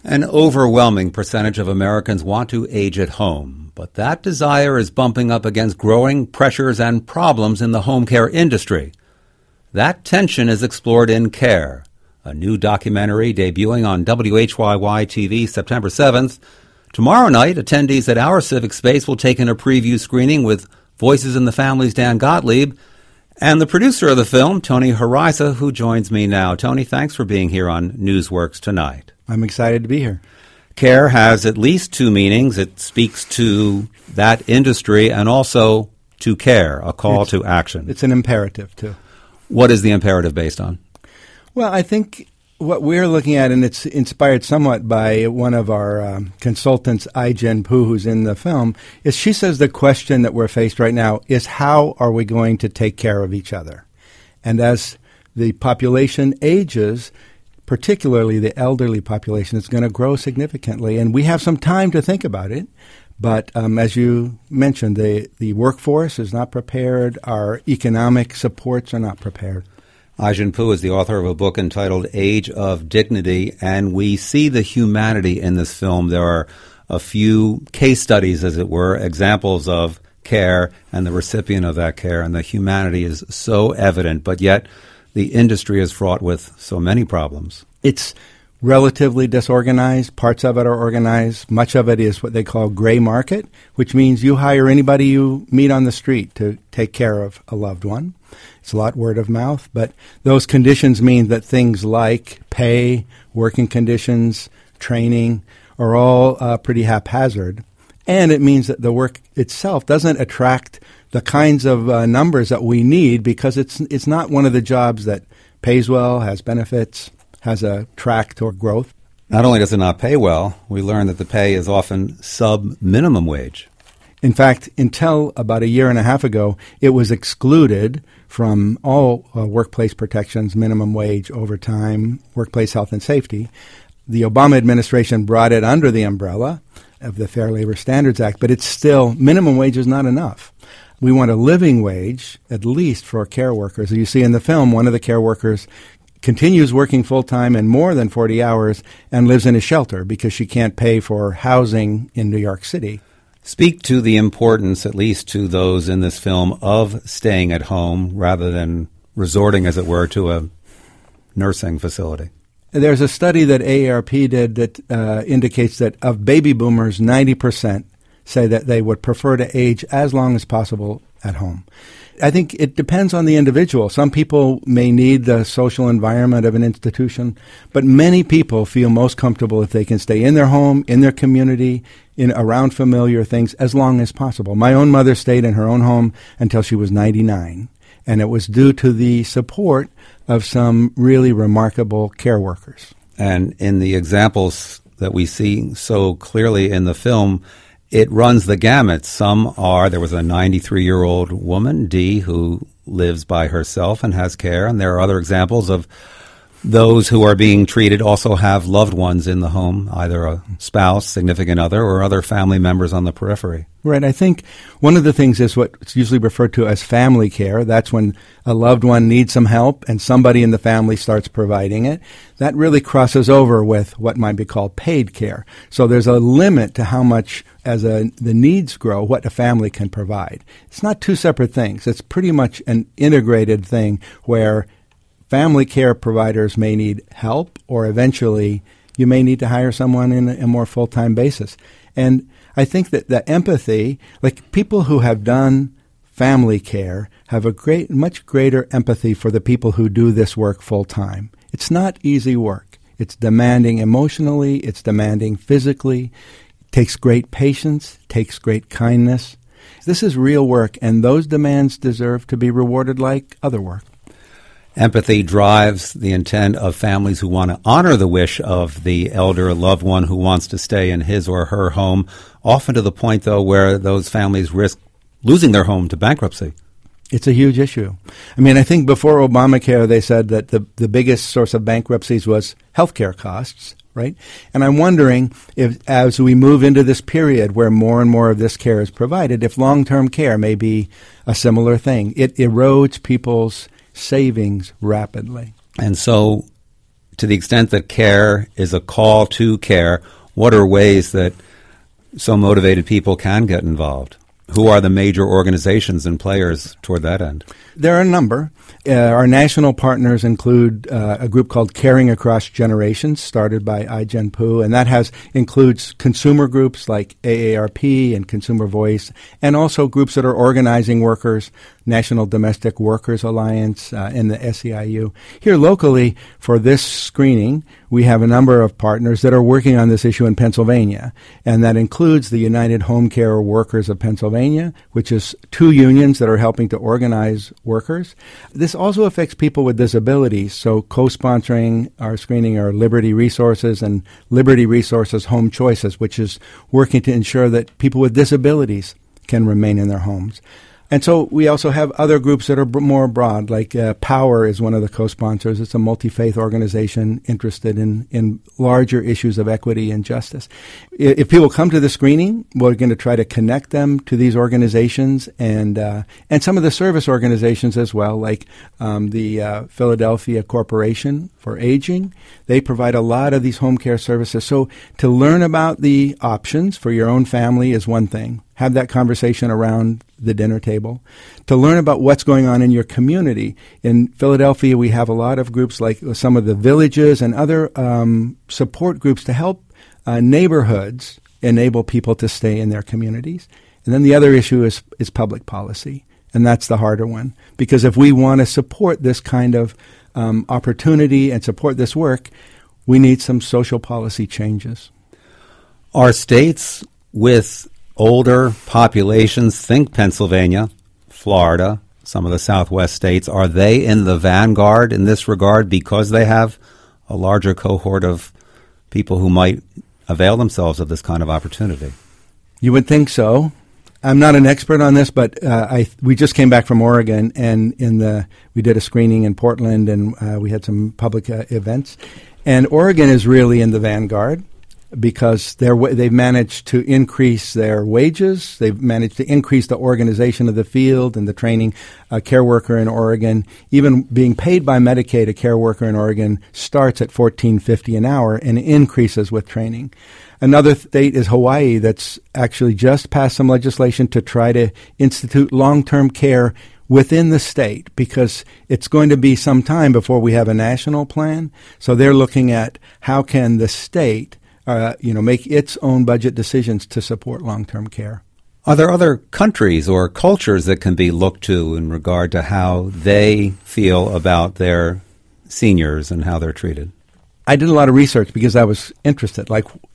An overwhelming percentage of Americans want to age at home, but that desire is bumping up against growing pressures and problems in the home care industry. That tension is explored in Care, a new documentary debuting on WHYY-TV September 7th. Tomorrow night, attendees at Our Civic Space will take in a preview screening with Voices in the Family's Dan Gottlieb and the producer of the film, Tony Hariza, who joins me now. Tony, thanks for being here on Newsworks tonight. I'm excited to be here. Care has at least two meanings. It speaks to that industry and also to care, a call to action. It's an imperative, too. What is the imperative based on? Well, I think what we're looking at, and it's inspired somewhat by one of our consultants, Ai-jen Poo, who's in the film, is she says the question that we're faced right now is how are we going to take care of each other? And as the population ages, particularly the elderly population, is going to grow significantly. And we have some time to think about it. But as you mentioned, the workforce is not prepared. Our economic supports are not prepared. Ai-jen Poo is the author of a book entitled Age of Dignity, and we see the humanity in this film. There are a few case studies, as it were, examples of care and the recipient of that care, and the humanity is so evident, but yet the industry is fraught with so many problems. It's relatively disorganized. Parts of it are organized. Much of it is what they call gray market, which means you hire anybody you meet on the street to take care of a loved one. It's a lot word of mouth, but those conditions mean that things like pay, working conditions, training are all pretty haphazard. And it means that the work itself doesn't attract the kinds of numbers that we need because it's not one of the jobs that pays well, has benefits, has a track toward growth. Not only does it not pay well, we learn that the pay is often sub-minimum wage. In fact, until about a year and a half ago, it was excluded from all workplace protections, minimum wage, overtime, workplace health and safety. The Obama administration brought it under the umbrella of the Fair Labor Standards Act, but it's still, minimum wage is not enough. We want a living wage, at least for care workers. You see in the film, one of the care workers continues working full-time and more than 40 hours and lives in a shelter because she can't pay for housing in New York City. Speak to the importance, at least to those in this film, of staying at home rather than resorting, as it were, to a nursing facility. There's a study that AARP did that indicates that of baby boomers, 90% say that they would prefer to age as long as possible at home. I think it depends on the individual. Some people may need the social environment of an institution, but many people feel most comfortable if they can stay in their home, in their community, around familiar things as long as possible. My own mother stayed in her own home until she was 99, and it was due to the support of some really remarkable care workers. And in the examples that we see so clearly in the film, it runs the gamut. There was a 93-year-old woman, Dee, who lives by herself and has care, and there are other examples of those who are being treated also have loved ones in the home, either a spouse, significant other, or other family members on the periphery. Right. I think one of the things is what's usually referred to as family care. That's when a loved one needs some help and somebody in the family starts providing it. That really crosses over with what might be called paid care. So there's a limit to how much, as the needs grow, what a family can provide. It's not two separate things. It's pretty much an integrated thing where family care providers may need help, or eventually you may need to hire someone in a more full-time basis. And I think that the empathy, like people who have done family care have a much greater empathy for the people who do this work full-time. It's not easy work. It's demanding emotionally. It's demanding physically. It takes great patience. It takes great kindness. This is real work, and those demands deserve to be rewarded like other work. Empathy drives the intent of families who want to honor the wish of the elder loved one who wants to stay in his or her home, often to the point, though, where those families risk losing their home to bankruptcy. It's a huge issue. I mean, I think before Obamacare, they said that the biggest source of bankruptcies was healthcare costs, right? And I'm wondering if, as we move into this period where more and more of this care is provided, if long-term care may be a similar thing. It erodes people's savings rapidly. And so to the extent that care is a call to care, what are ways that so motivated people can get involved? Who are the major organizations and players toward that end? There are a number. Our national partners include a group called Caring Across Generations, started by Ai-jen Poo, and that includes consumer groups like AARP and Consumer Voice, and also groups that are organizing workers, National Domestic Workers Alliance, and the SEIU. Here locally, for this screening, we have a number of partners that are working on this issue in Pennsylvania, and that includes the United Home Care Workers of Pennsylvania, which is 2 unions that are helping to organize workers. This also affects people with disabilities, so co-sponsoring our screening are Liberty Resources and Liberty Resources Home Choices, which is working to ensure that people with disabilities can remain in their homes. And so we also have other groups that are more broad, like Power is one of the co-sponsors. It's a multi-faith organization interested in larger issues of equity and justice. If people come to the screening, we're going to try to connect them to these organizations and some of the service organizations as well, like the Philadelphia Corporation for Aging. They provide a lot of these home care services. So to learn about the options for your own family is one thing. Have that conversation around the dinner table. To learn about what's going on in your community. In Philadelphia, we have a lot of groups like some of the villages and other support groups to help neighborhoods enable people to stay in their communities. And then the other issue is public policy. And that's the harder one. Because if we want to support this kind of opportunity and support this work, we need some social policy changes. Are states with older populations, think Pennsylvania, Florida, some of the Southwest states, are they in the vanguard in this regard because they have a larger cohort of people who might avail themselves of this kind of opportunity? You would think so. I'm not an expert on this, but we just came back from Oregon, and we did a screening in Portland, and we had some public events. And Oregon is really in the vanguard, because they've managed to increase their wages. They've managed to increase the organization of the field and the training. A care worker in Oregon, even being paid by Medicaid, a care worker in Oregon starts at $14.50 an hour and increases with training. Another state is Hawaii, that's actually just passed some legislation to try to institute long-term care within the state, because it's going to be some time before we have a national plan. So they're looking at how can the state make its own budget decisions to support long-term care. Are there other countries or cultures that can be looked to in regard to how they feel about their seniors and how they're treated? I did a lot of research because I was interested.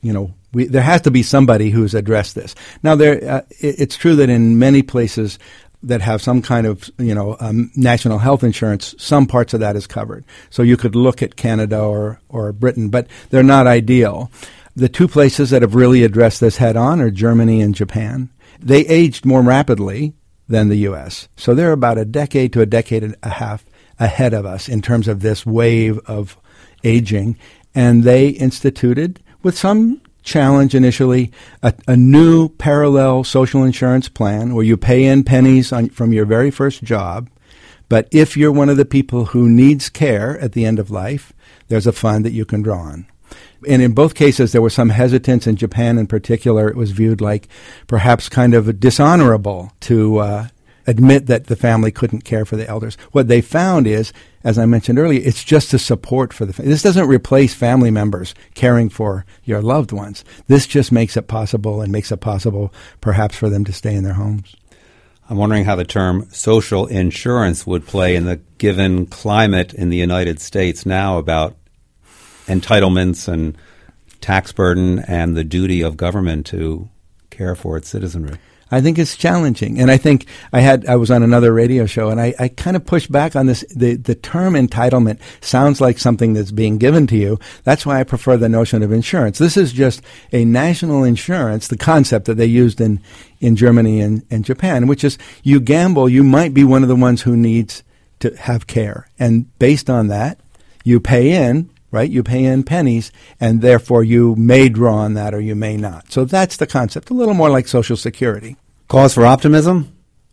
There has to be somebody who's addressed this. Now, it's true that in many places that have some kind of, national health insurance, some parts of that is covered. So you could look at Canada or Britain, but they're not ideal. The 2 places that have really addressed this head on are Germany and Japan. They aged more rapidly than the U.S., so they're about a decade to a decade and a half ahead of us in terms of this wave of aging. And they instituted, with some challenge initially, a new parallel social insurance plan where you pay in pennies from your very first job. But if you're one of the people who needs care at the end of life, there's a fund that you can draw on. And in both cases, there was some hesitance. In Japan in particular, it was viewed like perhaps kind of dishonorable to admit that the family couldn't care for the elders. What they found is, as I mentioned earlier, it's just a support for the family. This doesn't replace family members caring for your loved ones. This just makes it possible, and makes it possible perhaps for them to stay in their homes. I'm wondering how the term social insurance would play in the given climate in the United States now about entitlements and tax burden and the duty of government to care for its citizenry. I think it's challenging. And I think I was on another radio show, and I kind of pushed back on this. The term entitlement sounds like something that's being given to you. That's why I prefer the notion of insurance. This is just a national insurance, the concept that they used in Germany and Japan, which is you gamble, you might be one of the ones who needs to have care. And based on that, you pay in, right? You pay in pennies, and therefore you may draw on that or you may not. So that's the concept, a little more like Social Security. Cause for optimism?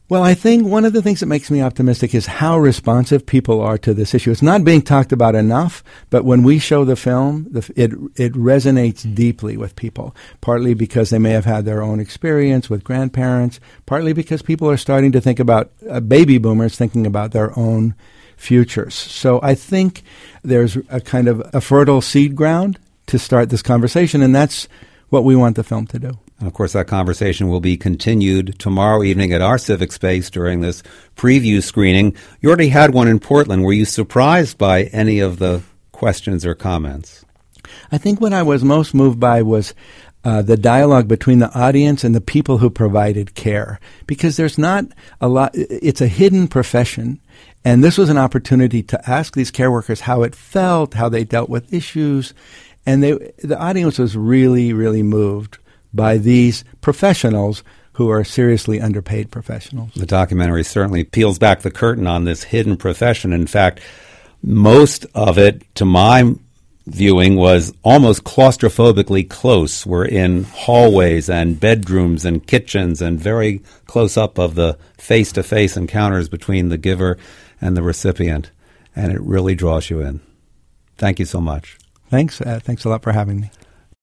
Well, I think one of the things that makes me optimistic is how responsive people are to this issue. It's not being talked about enough, but when we show the film, it resonates deeply with people, partly because they may have had their own experience with grandparents, partly because people are starting to think about, baby boomers thinking about their own futures. So I think there's a kind of a fertile seed ground to start this conversation, and that's what we want the film to do. And of course, that conversation will be continued tomorrow evening at our Civic Space during this preview screening. You already had one in Portland. Were you surprised by any of the questions or comments? I think what I was most moved by was the dialogue between the audience and the people who provided care, because there's not a lot. It's a hidden profession, and this was an opportunity to ask these care workers how it felt, how they dealt with issues, and the audience was really, really moved by these professionals who are seriously underpaid professionals. The documentary certainly peels back the curtain on this hidden profession. In fact, most of it, to my viewing, was almost claustrophobically close. We're in hallways and bedrooms and kitchens and very close up of the face-to-face encounters between the giver and the recipient. And it really draws you in. Thank you so much. Thanks. Thanks a lot for having me.